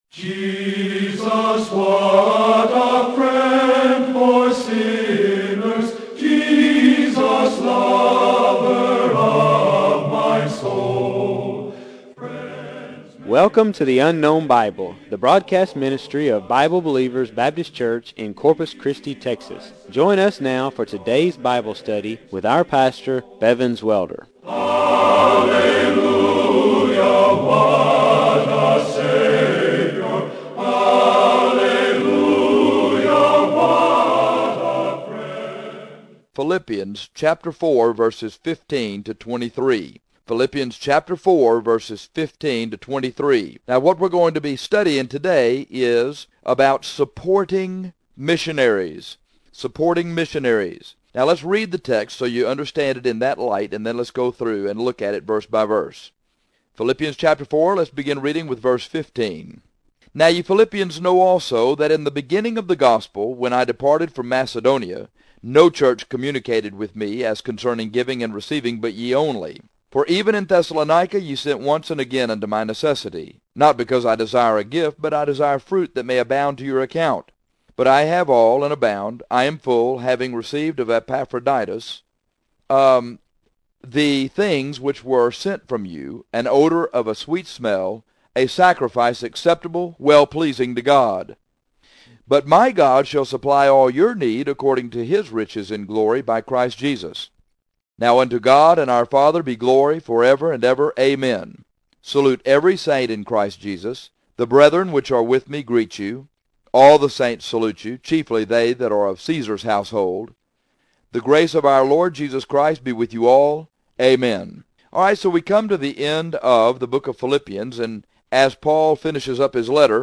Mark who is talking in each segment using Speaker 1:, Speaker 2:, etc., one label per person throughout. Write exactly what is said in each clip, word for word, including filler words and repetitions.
Speaker 1: Jesus, what a friend for sinners, Jesus, lover of my soul.
Speaker 2: Welcome to the Unknown Bible, the broadcast ministry of Bible Believers Baptist Church in Corpus Christi, Texas. Join us now for today's Bible study with our pastor, Bevins Welder.
Speaker 1: Hallelujah, what a Savior. Hallelujah, what a friend.
Speaker 3: Philippians chapter four, verses fifteen to twenty-three. Philippians chapter four, verses fifteen to twenty-three. Now, what we're going to be studying today is about supporting missionaries. Supporting missionaries. Now, let's read the text so you understand it in that light, and then let's go through and look at it verse by verse. Philippians chapter four, let's begin reading with verse fifteen. Now ye Philippians know also that in the beginning of the gospel, when I departed from Macedonia, no church communicated with me as concerning giving and receiving, but ye only. For even in Thessalonica ye sent once and again unto my necessity, not because I desire a gift, but I desire fruit that may abound to your account. But I have all and abound, I am full, having received of Epaphroditus um, the things which were sent from you, an odor of a sweet smell, a sacrifice acceptable, well-pleasing to God. But my God shall supply all your need according to his riches in glory by Christ Jesus. Now unto God and our Father be glory forever and ever. Amen. Salute every saint in Christ Jesus. The brethren which are with me greet you. All the saints salute you, chiefly they that are of Caesar's household. The grace of our Lord Jesus Christ be with you all. Amen. All right, so we come to the end of the book of Philippians, and as Paul finishes up his letter,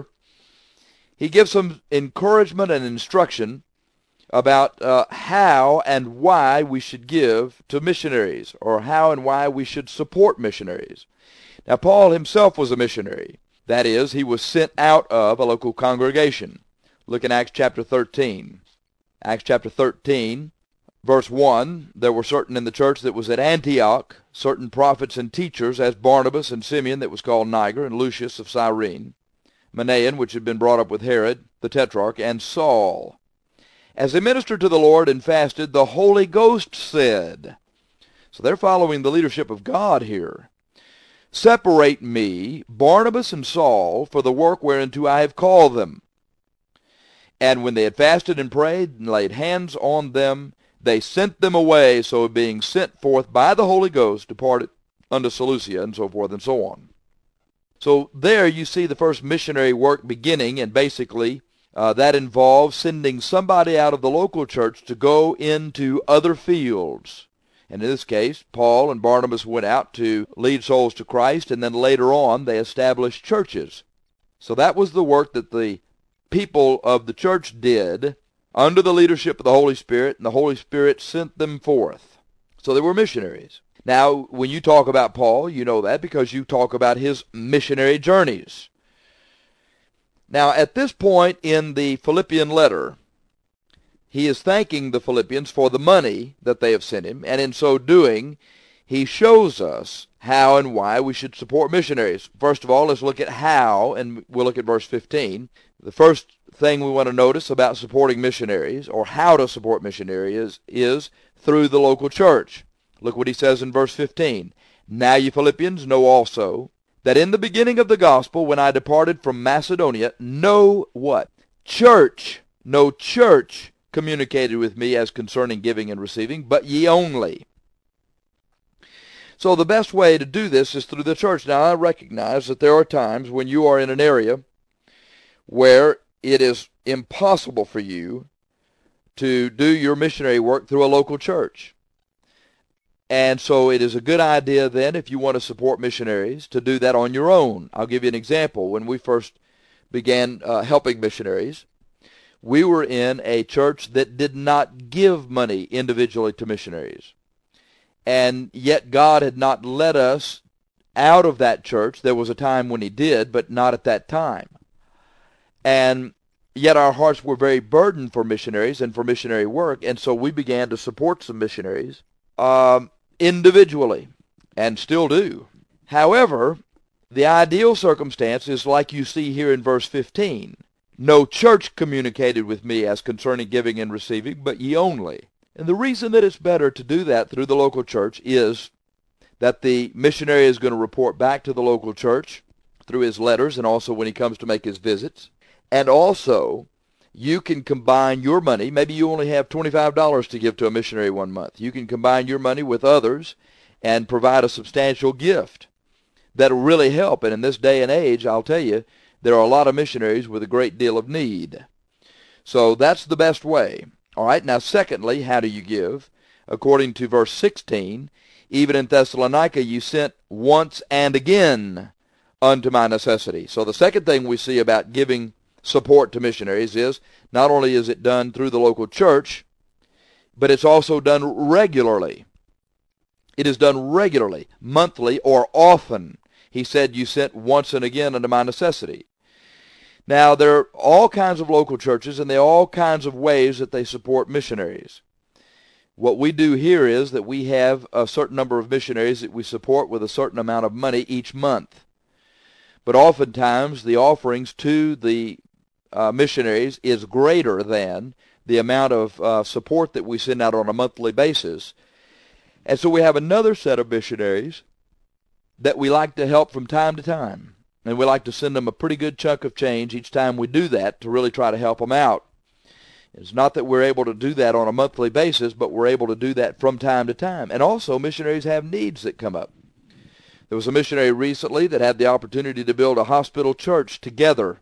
Speaker 3: he gives some encouragement and instruction about uh, how and why we should give to missionaries, or how and why we should support missionaries. Now, Paul himself was a missionary. That is, he was sent out of a local congregation. Look in Acts chapter thirteen. Acts chapter thirteen, verse one, there were certain in the church that was at Antioch, certain prophets and teachers, as Barnabas and Simeon that was called Niger, and Lucius of Cyrene, Manaen, which had been brought up with Herod, the tetrarch, and Saul. As they ministered to the Lord and fasted, the Holy Ghost said, so they're following the leadership of God here, separate me, Barnabas and Saul, for the work whereunto I have called them. And when they had fasted and prayed and laid hands on them, they sent them away. So being sent forth by the Holy Ghost, departed unto Seleucia, and so forth and so on. So there you see the first missionary work beginning, and basically uh, that involves sending somebody out of the local church to go into other fields. And in this case, Paul and Barnabas went out to lead souls to Christ, and then later on they established churches. So that was the work that the people of the church did under the leadership of the Holy Spirit, and the Holy Spirit sent them forth. So they were missionaries. Now, when you talk about Paul, you know that because you talk about his missionary journeys. Now, at this point in the Philippian letter, he is thanking the Philippians for the money that they have sent him, and in so doing, he shows us how and why we should support missionaries. First of all, let's look at how, and we'll look at verse fifteen. The first thing we want to notice about supporting missionaries, or how to support missionaries, is through the local church. Look what he says in verse fifteen. Now ye Philippians know also that in the beginning of the gospel, when I departed from Macedonia, no what? Church, no church communicated with me as concerning giving and receiving, but ye only. So the best way to do this is through the church. Now I recognize that there are times when you are in an area where it is impossible for you to do your missionary work through a local church. And so it is a good idea then, if you want to support missionaries, to do that on your own. I'll give you an example. When we first began uh, helping missionaries, we were in a church that did not give money individually to missionaries. And yet God had not led us out of that church. There was a time when he did, but not at that time. And yet our hearts were very burdened for missionaries and for missionary work, and so we began to support some missionaries um, individually, and still do. However, The ideal circumstance is like you see here in verse fifteen. No church communicated with me as concerning giving and receiving, but ye only. And the reason that it's better to do that through the local church is that the missionary is going to report back to the local church through his letters and also when he comes to make his visits. And also, you can combine your money. Maybe you only have twenty-five dollars to give to a missionary one month. You can combine your money with others and provide a substantial gift that will really help. And in this day and age, I'll tell you, there are a lot of missionaries with a great deal of need. So that's the best way. All right, now secondly, how do you give? According to verse sixteen, even in Thessalonica you sent once and again unto my necessity. So the second thing we see about giving support to missionaries is not only is it done through the local church, but it's also done regularly. It is done regularly, monthly, or often. He said, you sent once and again unto my necessity. Now, there are all kinds of local churches, and there are all kinds of ways that they support missionaries. What we do here is that we have a certain number of missionaries that we support with a certain amount of money each month. But oftentimes, the offerings to the uh, missionaries is greater than the amount of uh, support that we send out on a monthly basis. And so we have another set of missionaries that we like to help from time to time. And we like to send them a pretty good chunk of change each time we do that to really try to help them out. It's not that we're able to do that on a monthly basis, but we're able to do that from time to time. And also, missionaries have needs that come up. There was a missionary recently that had the opportunity to build a hospital church together.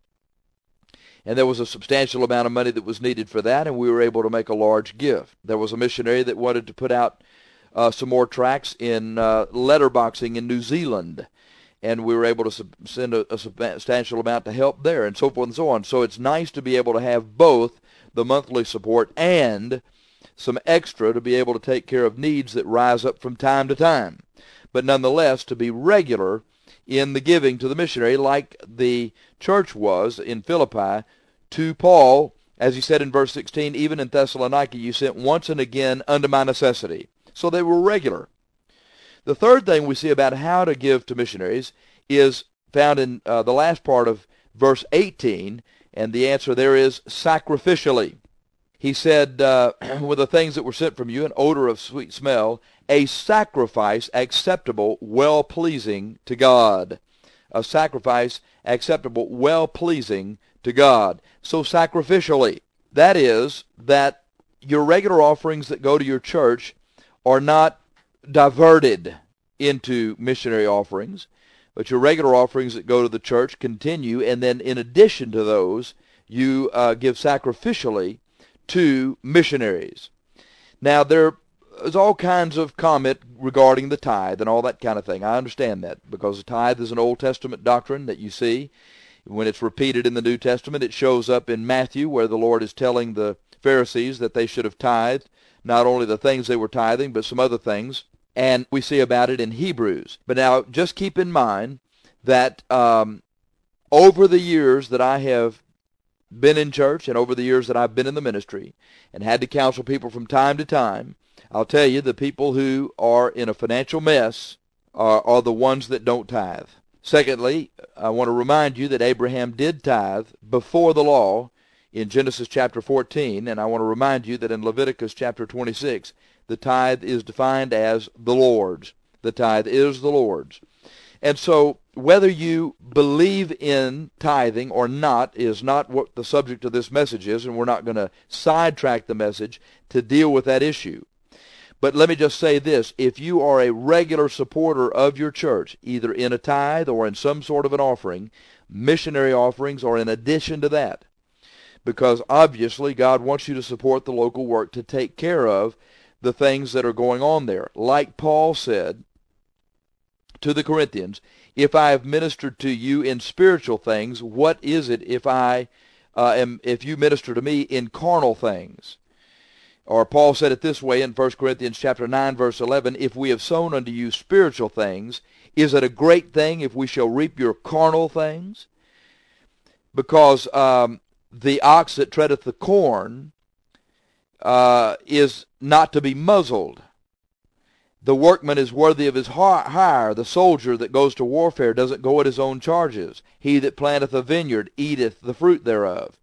Speaker 3: And there was a substantial amount of money that was needed for that, and we were able to make a large gift. There was a missionary that wanted to put out uh, some more tracts in uh, letterboxing in New Zealand. And we were able to sub- send a, a substantial amount to help there, and so forth and so on. So it's nice to be able to have both the monthly support and some extra to be able to take care of needs that rise up from time to time. But nonetheless, to be regular in the giving to the missionary, like the church was in Philippi to Paul, as he said in verse sixteen, even in Thessalonica you sent once and again unto my necessity. So they were regular. The third thing we see about how to give to missionaries is found in uh, the last part of verse eighteen, and the answer there is sacrificially. He said, uh, with the things that were sent from you, an odor of sweet smell, a sacrifice acceptable, well-pleasing to God. A sacrifice acceptable, well-pleasing to God. So sacrificially, that is, that your regular offerings that go to your church are not diverted into missionary offerings, but your regular offerings that go to the church continue, and then in addition to those, you uh, give sacrificially to missionaries. Now, there is all kinds of comment regarding the tithe and all that kind of thing. I understand that, because the tithe is an Old Testament doctrine that you see. When it's repeated in the New Testament, it shows up in Matthew, where the Lord is telling the Pharisees that they should have tithed, not only the things they were tithing, but some other things. And we see about it in Hebrews. But now, just keep in mind that um, over the years that I have been in church and over the years that I've been in the ministry and had to counsel people from time to time, I'll tell you, the people who are in a financial mess are, are the ones that don't tithe. Secondly, I want to remind you that Abraham did tithe before the law in Genesis chapter fourteen, and I want to remind you that in Leviticus chapter twenty-six, the tithe is defined as the Lord's. The tithe is the Lord's. And so whether you believe in tithing or not is not what the subject of this message is, and we're not going to sidetrack the message to deal with that issue. But let me just say this. If you are a regular supporter of your church, either in a tithe or in some sort of an offering, missionary offerings are in addition to that. Because obviously God wants you to support the local work to take care of the things that are going on there. Like Paul said to the Corinthians, if I have ministered to you in spiritual things, what is it if I uh, am if you minister to me in carnal things? Or Paul said it this way in First Corinthians chapter nine, verse eleven, if we have sown unto you spiritual things, is it a great thing if we shall reap your carnal things? Because um, the ox that treadeth the corn uh, is not to be muzzled. The workman is worthy of his hire. The soldier that goes to warfare doesn't go at his own charges. He that planteth a vineyard eateth the fruit thereof.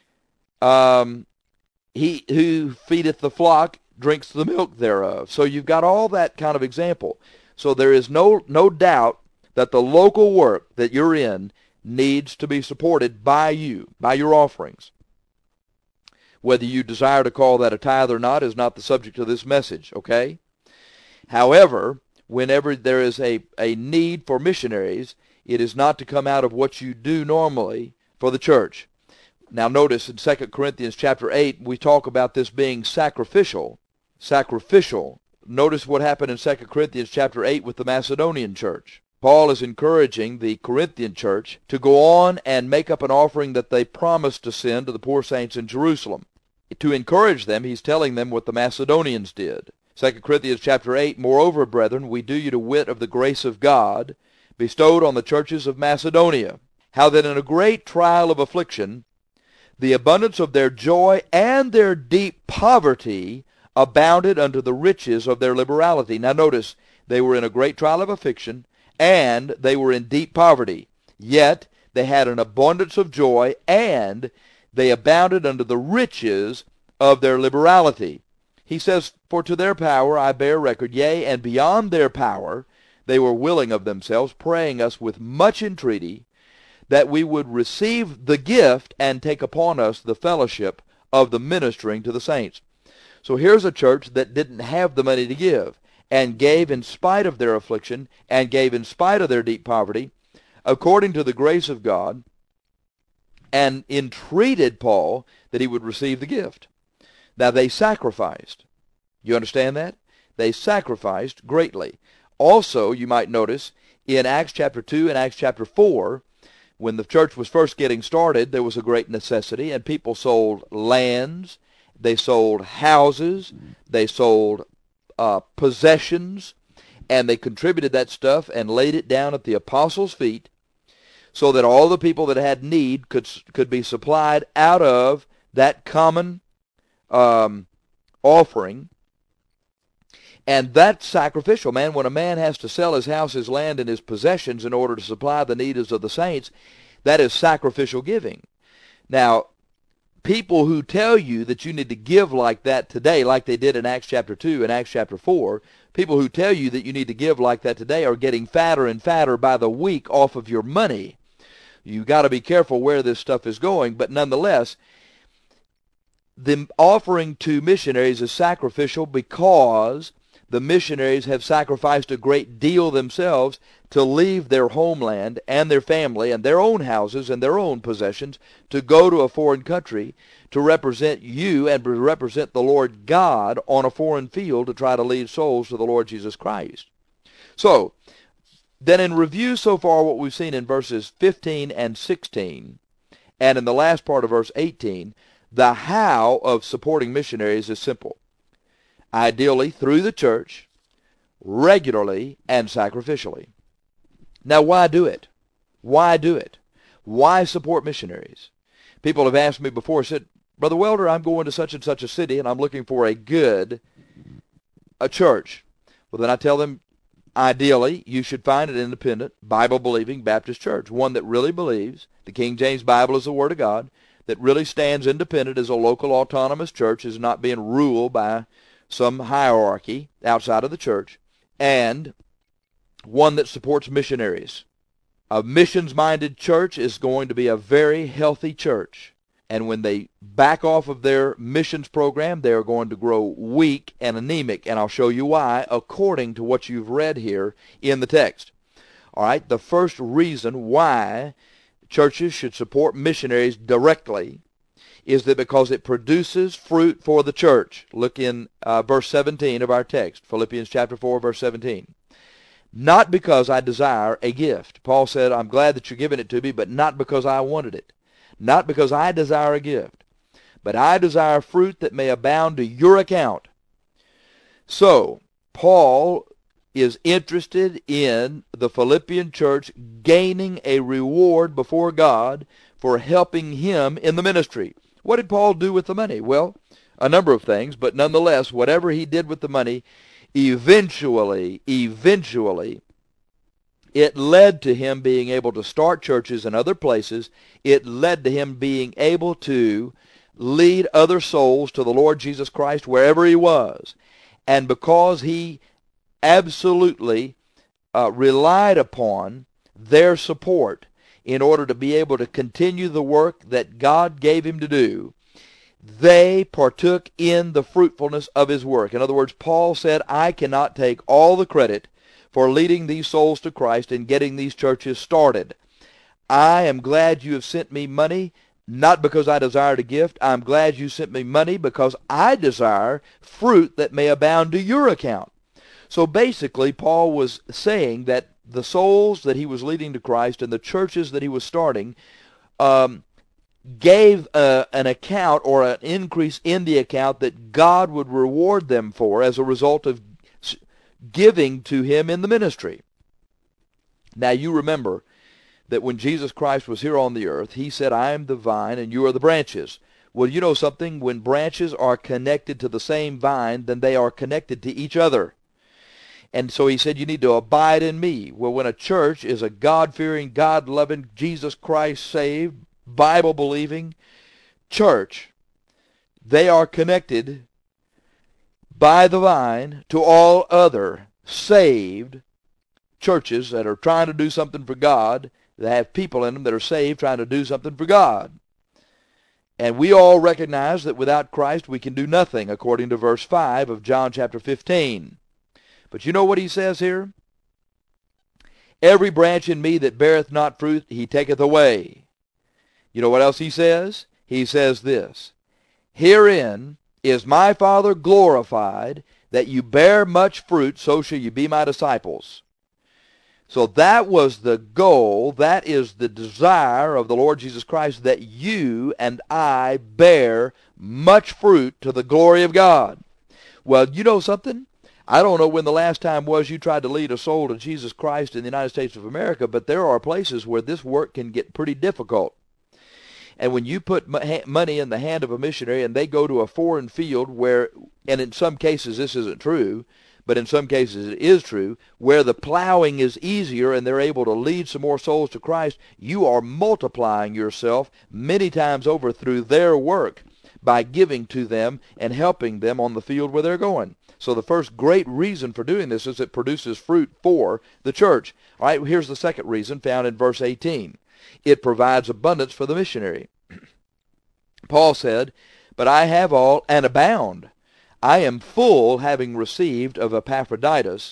Speaker 3: Um, he who feedeth the flock drinks the milk thereof. So you've got all that kind of example. So there is no no doubt that the local work that you're in needs to be supported by you, by your offerings. Whether you desire to call that a tithe or not is not the subject of this message, okay? However, whenever there is a, a need for missionaries, it is not to come out of what you do normally for the church. Now notice in Second Corinthians chapter eight, we talk about this being sacrificial. Sacrificial. Notice what happened in Second Corinthians chapter eight with the Macedonian church. Paul is encouraging the Corinthian church to go on and make up an offering that they promised to send to the poor saints in Jerusalem. To encourage them, he's telling them what the Macedonians did. Second Corinthians chapter eight, Moreover, brethren, we do you to wit of the grace of God bestowed on the churches of Macedonia, how that in a great trial of affliction, the abundance of their joy and their deep poverty abounded unto the riches of their liberality. Now notice, they were in a great trial of affliction, and they were in deep poverty. Yet they had an abundance of joy, and they abounded unto the riches of their liberality. He says, For to their power I bear record, yea, and beyond their power they were willing of themselves, praying us with much entreaty, that we would receive the gift and take upon us the fellowship of the ministering to the saints. So here's a church that didn't have the money to give, and gave in spite of their affliction, and gave in spite of their deep poverty, according to the grace of God, and entreated Paul that he would receive the gift. Now they sacrificed. You understand that? They sacrificed greatly. Also, you might notice, in Acts chapter two and Acts chapter four, when the church was first getting started, there was a great necessity, and people sold lands, they sold houses, they sold Uh, possessions, and they contributed that stuff and laid it down at the apostles' feet so that all the people that had need could could be supplied out of that common um, offering. And that's sacrificial, man. When a man has to sell his house, his land, and his possessions in order to supply the needs of the saints, that is sacrificial giving. Now, people who tell you that you need to give like that today, like they did in Acts chapter two and Acts chapter four, people who tell you that you need to give like that today are getting fatter and fatter by the week off of your money. You got to be careful where this stuff is going, but nonetheless, the offering to missionaries is sacrificial because the missionaries have sacrificed a great deal themselves to leave their homeland and their family and their own houses and their own possessions to go to a foreign country to represent you and to represent the Lord God on a foreign field to try to lead souls to the Lord Jesus Christ. So, then in review so far what we've seen in verses fifteen and sixteen, and in the last part of verse eighteen, the how of supporting missionaries is simple. Ideally through the church, regularly and sacrificially. Now why do it? Why do it? Why support missionaries? People have asked me before, said, Brother Welder, I'm going to such and such a city and I'm looking for a good a church. Well, then I tell them, ideally, you should find an independent, Bible-believing Baptist church, one that really believes the King James Bible is the Word of God, that really stands independent as a local autonomous church, is not being ruled by some hierarchy outside of the church, and one that supports missionaries. A missions-minded church is going to be a very healthy church, and when they back off of their missions program, they are going to grow weak and anemic, and I'll show you why according to what you've read here in the text. All right, the first reason why churches should support missionaries directly is that because it produces fruit for the church. Look in uh, verse seventeen of our text, Philippians chapter four, verse seventeen. Not because I desire a gift. Paul said, I'm glad that you're giving it to me, but not because I wanted it. Not because I desire a gift, but I desire fruit that may abound to your account. So, Paul is interested in the Philippian church gaining a reward before God for helping him in the ministry. What did Paul do with the money? Well, a number of things, but nonetheless, whatever he did with the money, Eventually, eventually, it led to him being able to start churches in other places. It led to him being able to lead other souls to the Lord Jesus Christ wherever he was. And because he absolutely uh, relied upon their support in order to be able to continue the work that God gave him to do, they partook in the fruitfulness of his work. In other words, Paul said, I cannot take all the credit for leading these souls to Christ and getting these churches started. I am glad you have sent me money, not because I desired a gift. I'm glad you sent me money because I desire fruit that may abound to your account. So basically, Paul was saying that the souls that he was leading to Christ and the churches that he was starting um, gave uh, an account or an increase in the account that God would reward them for as a result of giving to him in the ministry. Now you remember that when Jesus Christ was here on the earth, he said, I am the vine and you are the branches. Well, you know something? When branches are connected to the same vine, then they are connected to each other. And so he said, you need to abide in me. Well, when a church is a God-fearing, God-loving, Jesus Christ-saved, Bible-believing church, they are connected by the vine to all other saved churches that are trying to do something for God, that have people in them that are saved trying to do something for God. And we all recognize that without Christ we can do nothing, according to verse five of John chapter fifteen. But you know what he says here? Every branch in me that beareth not fruit, he taketh away. You know what else he says? He says this, herein is my Father glorified, that you bear much fruit, so shall you be my disciples. So that was the goal, that is the desire of the Lord Jesus Christ, that you and I bear much fruit to the glory of God. Well, you know something? I don't know when the last time was you tried to lead a soul to Jesus Christ in the United States of America, but there are places where this work can get pretty difficult. And when you put money in the hand of a missionary and they go to a foreign field where, and in some cases this isn't true, but in some cases it is true, where the plowing is easier and they're able to lead some more souls to Christ, you are multiplying yourself many times over through their work by giving to them and helping them on the field where they're going. So the first great reason for doing this is it produces fruit for the church. All right, here's the second reason found in verse eighteen. It provides abundance for the missionary. Paul said, but I have all and abound. I am full, having received of Epaphroditus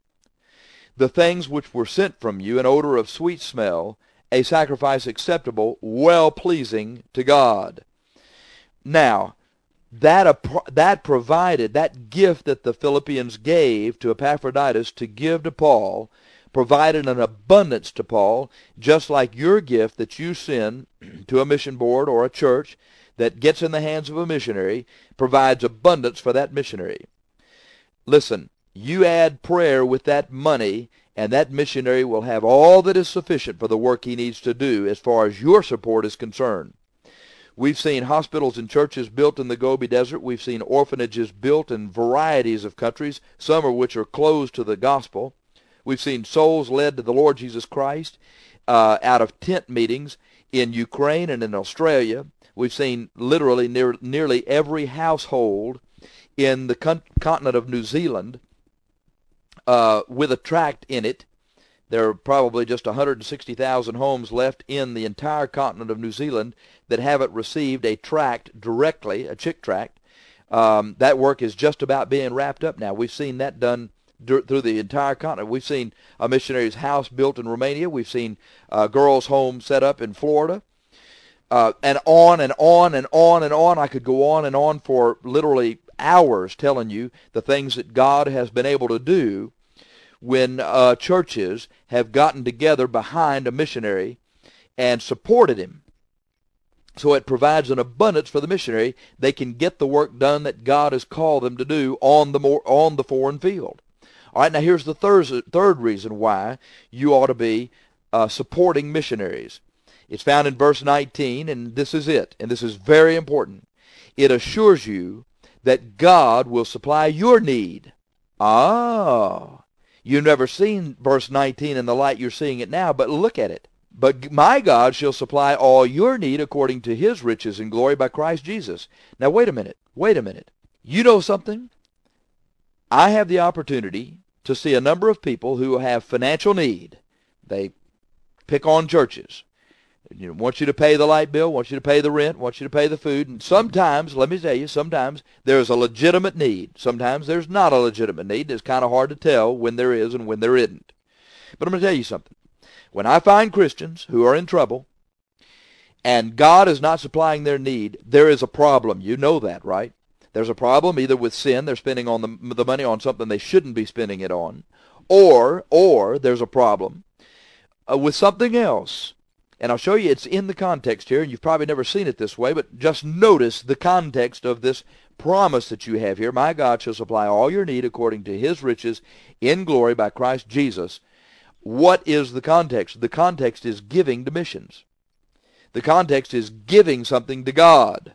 Speaker 3: the things which were sent from you, an odor of sweet smell, a sacrifice acceptable, well-pleasing to God. Now, that, that provided, that gift that the Philippians gave to Epaphroditus to give to Paul, provided an abundance to Paul, just like your gift that you send to a mission board or a church that gets in the hands of a missionary provides abundance for that missionary. Listen, you add prayer with that money, and that missionary will have all that is sufficient for the work he needs to do as far as your support is concerned. We've seen hospitals and churches built in the Gobi Desert. We've seen orphanages built in varieties of countries, some of which are closed to the gospel. We've seen souls led to the Lord Jesus Christ uh, out of tent meetings in Ukraine and in Australia. We've seen literally near, nearly every household in the con- continent of New Zealand uh, with a tract in it. There are probably just one hundred sixty thousand homes left in the entire continent of New Zealand that haven't received a tract directly, a chick tract. Um, that work is just about being wrapped up now. We've seen that done d- through the entire continent. We've seen a missionary's house built in Romania. We've seen a girls' home set up in Florida. Uh, and on and on and on and on. I could go on and on for literally hours telling you the things that God has been able to do when uh, churches have gotten together behind a missionary and supported him. So it provides an abundance for the missionary. They can get the work done that God has called them to do on the more on the foreign field. All right, now here's the third, third reason why you ought to be uh, supporting missionaries. It's found in verse nineteen, and this is it, and this is very important. It assures you that God will supply your need. Ah, you've never seen verse nineteen in the light you're seeing it now, but look at it. But my God shall supply all your need according to his riches and glory by Christ Jesus. Now wait a minute, wait a minute. You know something? I have the opportunity to see a number of people who have financial need. They pick on churches. You know, want you to pay the light bill, want you to pay the rent, want you to pay the food. And sometimes, let me tell you, sometimes there's a legitimate need. Sometimes there's not a legitimate need. It's kind of hard to tell when there is and when there isn't. But I'm going to tell you something. When I find Christians who are in trouble and God is not supplying their need, there is a problem. You know that, right? There's a problem either with sin, they're spending on the, the money on something they shouldn't be spending it on, or, or there's a problem uh, with something else. And I'll show you it's in the context here, and you've probably never seen it this way, but just notice the context of this promise that you have here. My God shall supply all your need according to his riches in glory by Christ Jesus. What is the context? The context is giving to missions. The context is giving something to God.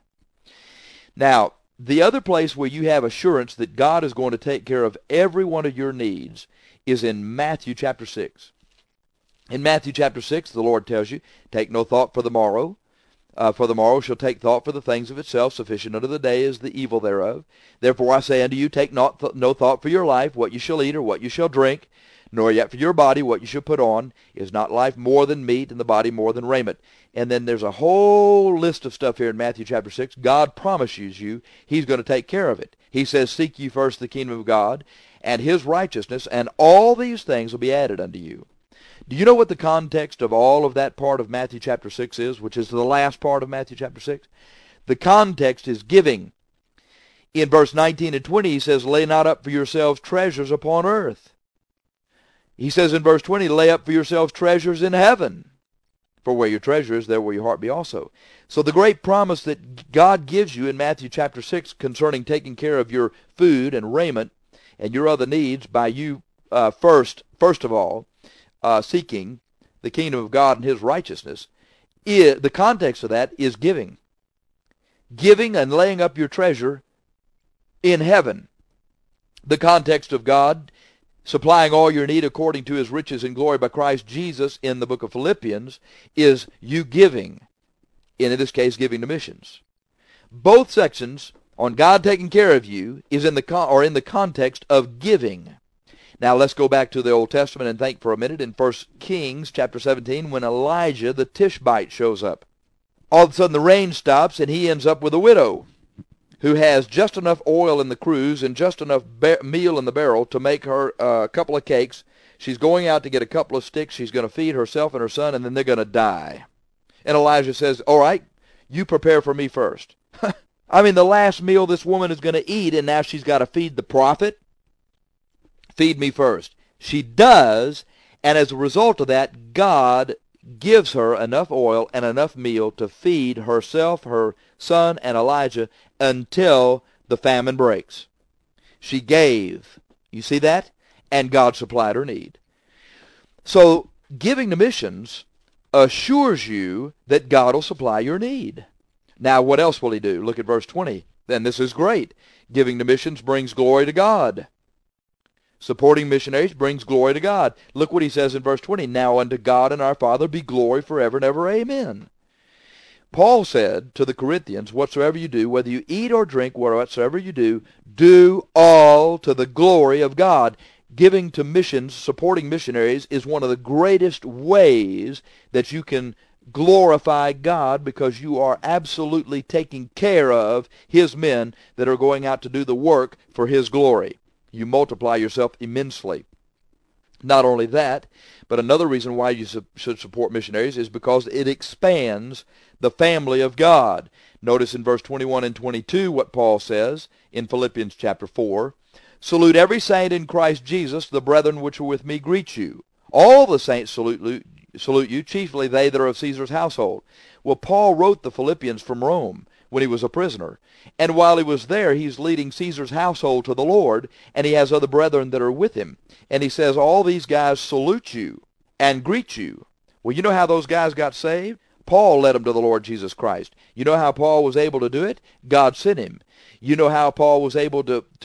Speaker 3: Now, the other place where you have assurance that God is going to take care of every one of your needs is in Matthew chapter six. In Matthew chapter six, the Lord tells you, take no thought for the morrow, uh, for the morrow shall take thought for the things of itself. Sufficient unto the day is the evil thereof. Therefore I say unto you, take not th- no thought for your life, what you shall eat or what you shall drink, nor yet for your body what you shall put on. Is not life more than meat, and the body more than raiment? And then there's a whole list of stuff here in Matthew chapter six. God promises you he's going to take care of it. He says, seek ye first the kingdom of God and his righteousness, and all these things will be added unto you. Do you know what the context of all of that part of Matthew chapter six is, which is the last part of Matthew chapter six? The context is giving. In verse nineteen and twenty, he says, lay not up for yourselves treasures upon earth. He says in verse twenty, lay up for yourselves treasures in heaven. For where your treasure is, there will your heart be also. So the great promise that God gives you in Matthew chapter six concerning taking care of your food and raiment and your other needs by you uh, first, first of all, uh, seeking the kingdom of God and his righteousness, is, the context of that is giving. Giving and laying up your treasure in heaven. The context of God supplying all your need according to his riches and glory by Christ Jesus in the book of Philippians is you giving, in this case giving to missions. Both sections on God taking care of you is in the con- or in the context of giving. Now let's go back to the Old Testament and think for a minute in First Kings chapter seventeen when Elijah the Tishbite shows up. All of a sudden the rain stops and he ends up with a widow who has just enough oil in the cruse and just enough ba- meal in the barrel to make her uh, a couple of cakes. She's going out to get a couple of sticks. She's going to feed herself and her son, and then they're going to die. And Elijah says, all right, you prepare for me first. I mean, the last meal this woman is going to eat, and now she's got to feed the prophet. Feed me first. She does, and as a result of that, God gives her enough oil and enough meal to feed herself, her son, and Elijah until the famine breaks. She gave. You see that? And God supplied her need. So giving to missions assures you that God will supply your need. Now, what else will he do? Look at verse twenty. Then this is great. Giving to missions brings glory to God. Supporting missionaries brings glory to God. Look what he says in verse twenty. Now unto God and our Father be glory forever and ever. Amen. Paul said to the Corinthians, whatsoever you do, whether you eat or drink, whatsoever you do, do all to the glory of God. Giving to missions, supporting missionaries, is one of the greatest ways that you can glorify God, because you are absolutely taking care of his men that are going out to do the work for his glory. You multiply yourself immensely. Not only that, but another reason why you su- should support missionaries is because it expands the family of God. Notice in verse twenty-one and twenty-two what Paul says in Philippians chapter four. Salute every saint in Christ Jesus. The brethren which are with me greet you. All the saints salute, salute you, chiefly they that are of Caesar's household. Well, Paul wrote the Philippians from Rome when he was a prisoner. And while he was there, he's leading Caesar's household to the Lord, and he has other brethren that are with him. And he says, all these guys salute you and greet you. Well, you know how those guys got saved? Paul led them to the Lord Jesus Christ. You know how Paul was able to do it? God sent him. You know how Paul was able to, to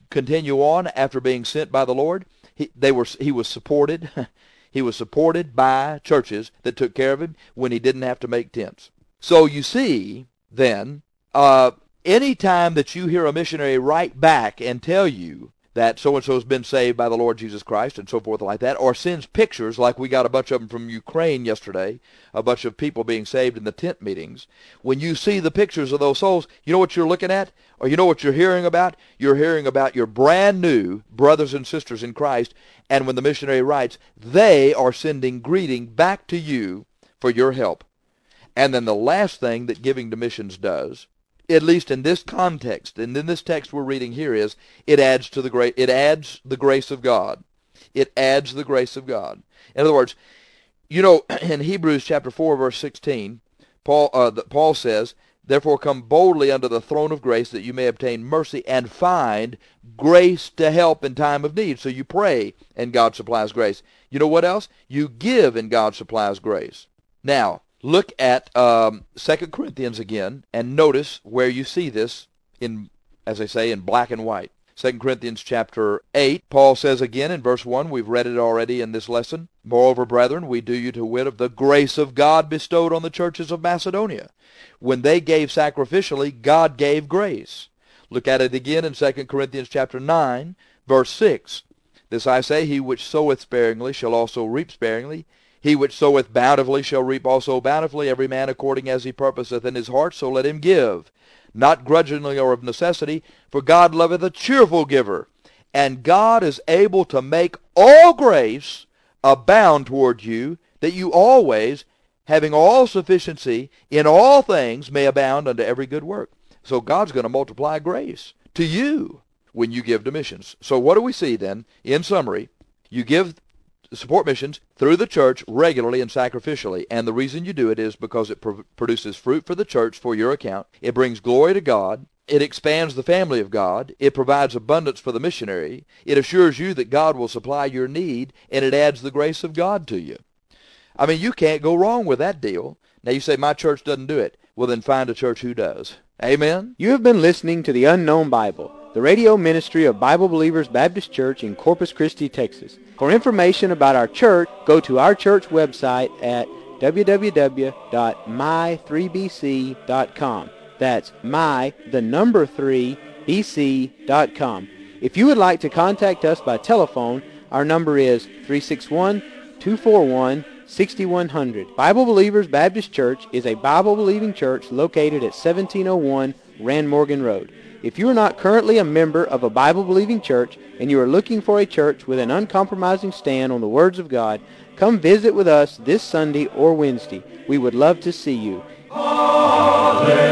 Speaker 3: continue on after being sent by the Lord, he, they were, he was supported. He was supported by churches that took care of him when he didn't have to make tents. So you see, then, uh, any time that you hear a missionary write back and tell you that so-and-so has been saved by the Lord Jesus Christ and so forth like that, or sends pictures like we got a bunch of them from Ukraine yesterday, a bunch of people being saved in the tent meetings, when you see the pictures of those souls, you know what you're looking at? Or you know what you're hearing about? You're hearing about your brand new brothers and sisters in Christ, and when the missionary writes, they are sending greeting back to you for your help. And then the last thing that giving to missions does, at least in this context, and in this text we're reading here, is it adds to the great it adds the grace of God. It adds the grace of God. In other words, you know, in Hebrews chapter four, verse sixteen, Paul uh, Paul says, "Therefore come boldly unto the throne of grace, that you may obtain mercy and find grace to help in time of need." So you pray, and God supplies grace. You know what else? You give, and God supplies grace. Now, look at um, Second Corinthians again, and notice where you see this in, as I say, in black and white. Second Corinthians chapter eight, Paul says again in verse one, we've read it already in this lesson, "Moreover, brethren, we do you to wit of the grace of God bestowed on the churches of Macedonia. When they gave sacrificially, God gave grace." Look at it again in Second Corinthians chapter nine, verse six. "This I say, he which soweth sparingly shall also reap sparingly. He which soweth bountifully shall reap also bountifully. Every man according as he purposeth in his heart, so let him give, not grudgingly or of necessity, for God loveth a cheerful giver. And God is able to make all grace abound toward you, that you always, having all sufficiency in all things, may abound unto every good work." So God's going to multiply grace to you when you give to missions. So what do we see then? In summary, you give support missions through the church regularly and sacrificially, and the reason you do it is because it pro- produces fruit for the church for your account. It brings glory to God. It expands the family of God. It provides abundance for the missionary. It assures you that God will supply your need, and it adds the grace of God to you. I mean, you can't go wrong with that deal. Now you say, my church doesn't do it. Well, then find a church who does. Amen?
Speaker 2: You have been listening to the Unknown Bible, the radio ministry of Bible Believers Baptist Church in Corpus Christi, Texas. For information about our church, go to our church website at w w w dot my three b c dot com. That's my, the number three, b c dot com. If you would like to contact us by telephone, our number is three six one, two four one, six one zero zero. Bible Believers Baptist Church is a Bible-believing church located at seventeen oh one Rand Morgan Road. If you are not currently a member of a Bible-believing church and you are looking for a church with an uncompromising stand on the words of God, come visit with us this Sunday or Wednesday. We would love to see you.
Speaker 1: Hallelujah.